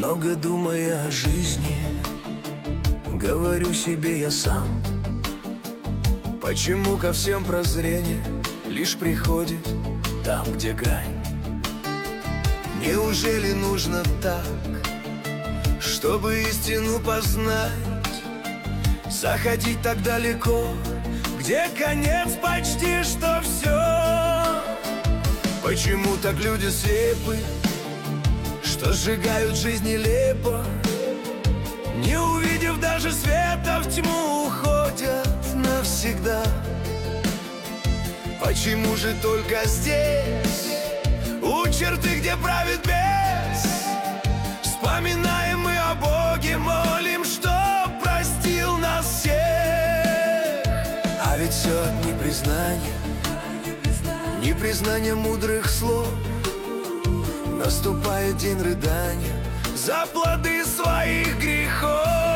Много думая о жизни, говорю себе я сам: почему ко всем прозрение лишь приходит там, где грань? Неужели нужно так, чтобы истину познать? Заходить так далеко, где конец почти что все. Почему так люди слепы, что сжигают жизнь нелепо? Не увидев даже света, в тьму уходят навсегда. Почему же только здесь, у черты, где правит бес, вспоминаем мы о Боге, молим, что простил нас всех? А ведь все от непризнания, непризнания мудрых слов. Наступает день рыдания за плоды своих грехов.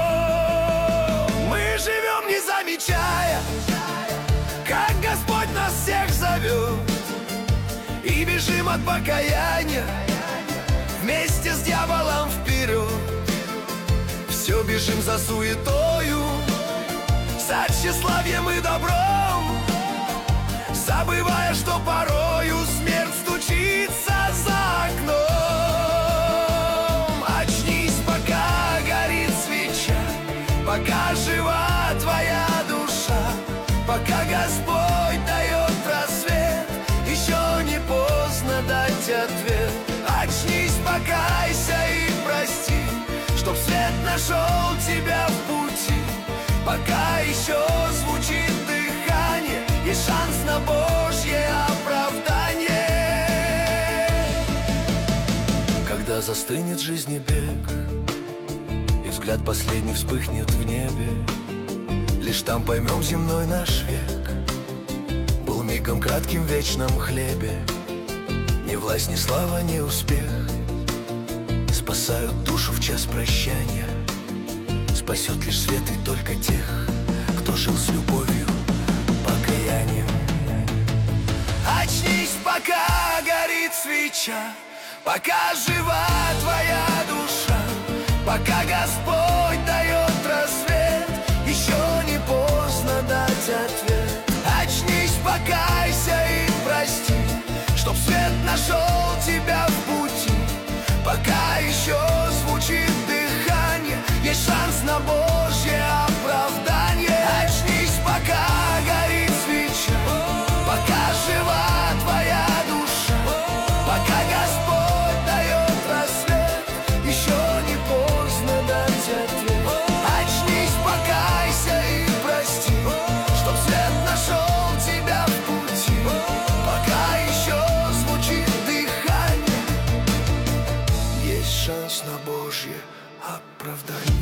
Мы живем, не замечая, как Господь нас всех зовет, и бежим от покаяния вместе с дьяволом вперед. Все бежим за суетою, за тщеславием и добром, забывая, что порою смерть стучится за окном. Очнись, пока горит свеча, пока жива твоя душа, пока Господь дает рассвет, еще не поздно дать ответ. Очнись, покайся и прости, чтоб свет нашел тебя в пути. Пока еще звучит дыхание, есть шанс на Божье оправдание. Когда застынет жизни бег, и взгляд последний вспыхнет в небе, лишь там поймем земной наш век был мигом кратким в вечном хлебе. Ни власть, ни слава, ни успех спасают душу в час прощания. Спасет лишь свет и только тех, кто жил с любовью, покаянием. Очнись, пока горит свеча, пока жива твоя душа, пока Господь дает рассвет, еще не поздно дать ответ. Очнись, покайся и прости, чтоб свет нашел тебя в пути. Пока еще звучит дыхание, есть шанс на Божье оправдание. Очнись, пока горит свеча, пока жива твоя душа, пока Господь дает рассвет, еще не поздно дать ответ. Очнись, покайся и прости, чтоб свет нашел тебя в пути. Пока еще звучит дыхание, есть шанс на Божье оправдание.